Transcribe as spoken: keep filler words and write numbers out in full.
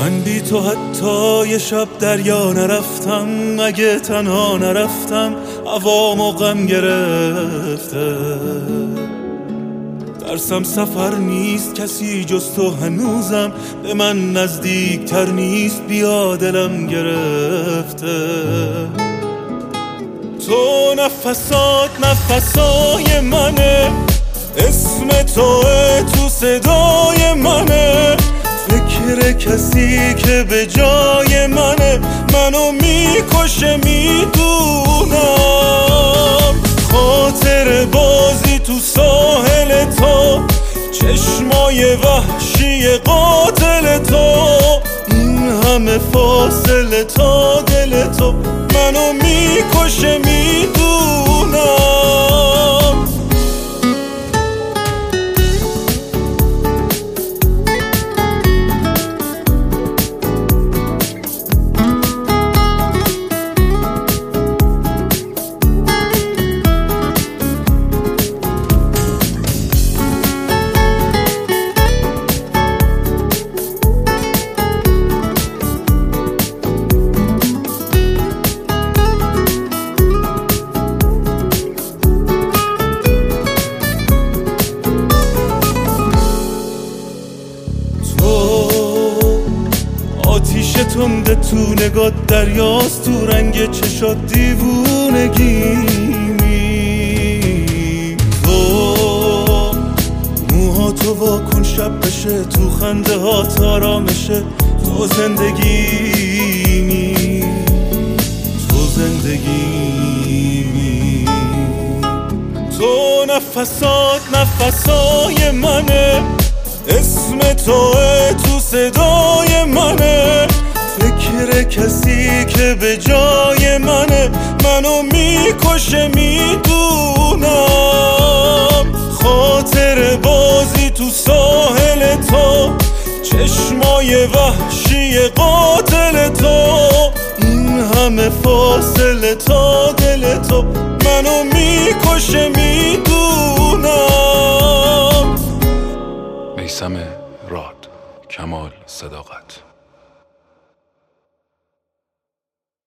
من بی تو حتی یه شب دریا نرفتم، اگه تنها نرفتم هوامو غم گرفته. ترسم سفر نیست کسی جز تو هنوزم به من نزدیک تر نیست، بیا دلم گرفته. تو نفسات نفسای منه، اسم توه تو صدای منه، فکر کسی که به جای منه منو میکشه میدونم. خاطر بازی تو ساحل تو، چشمای وحشی قاتل تو، این همه فاصله تا دل تو منو میکشه میدونم. آتیش تنده تو نگات دریاست، تو رنگ چشات دیوونگی. تو موهاتو واکن شب بشه، تو خنده ها آرامشه، تو زندگیمی، تو زندگیمی. تو نفسات نفسای منه، اسم توه تو صدای منه، فکر کسی که به جای منه منو میکشه میدونم. خاطر بازی تو ساحل تو، چشمای وحشی قاتل تو، این همه فاصله تا دل تو منو میکشه میدونم. میثم راد، کمال صداقت.